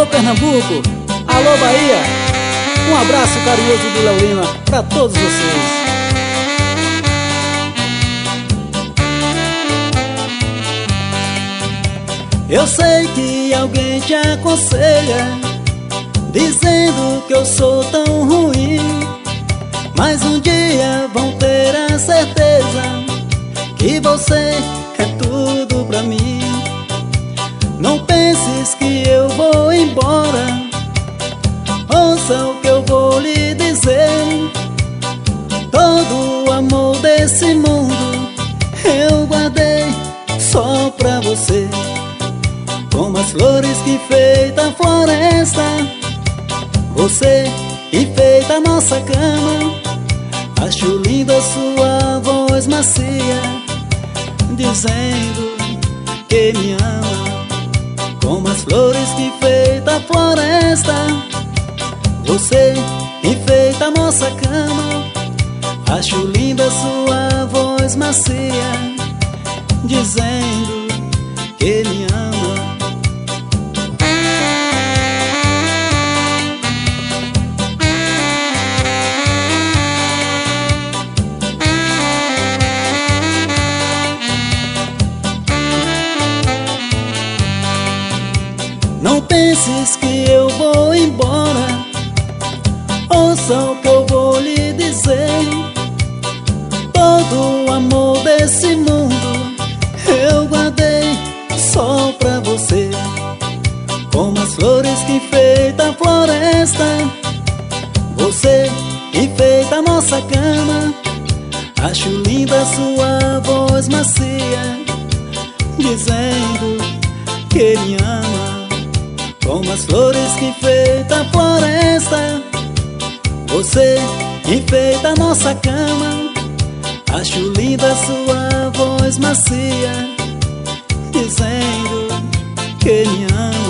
Alô Pernambuco, alô Bahia, um abraço carinhoso do Léo Lima pra todos vocês. Eu sei que alguém te aconselha, dizendo que eu sou tão ruim, mas um dia vão ter a certeza que você é tudo pra mim. Não penses que eu vou embora, ouça o que eu vou lhe dizer. Todo o amor desse mundo eu guardei só pra você. Como as flores que enfeitam a floresta, você enfeita a nossa cama. Acho linda a sua voz macia, dizendo que me ama. Como as flores que enfeitam a floresta, você enfeita a nossa cama. Acho linda a sua voz macia, dizendo que me ama. Não penses que eu vou embora, ouça o que eu vou lhe dizer. Todo o amor desse mundo eu guardei só pra você. Como as flores que enfeitam a floresta, você enfeita a nossa cama. Acho linda a sua voz macia, dizendo que me ama. Como as flores que enfeitam a floresta, você enfeita a nossa cama. Acho linda a sua voz macia, dizendo que me ama.